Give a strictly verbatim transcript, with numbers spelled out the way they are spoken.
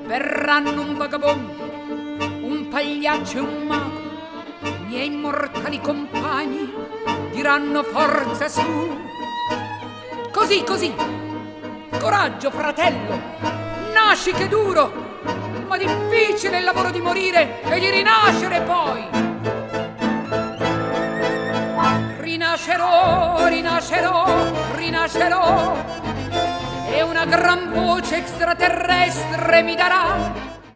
verranno un vagabondo, un pagliaccio e un mago, miei mortali compagni, diranno forza su. Così, così, coraggio fratello, nasci che duro, ma difficile il lavoro di morire e di rinascere poi. Rinascerò, rinascerò, rinascerò, e una gran voce extraterrestre mi darà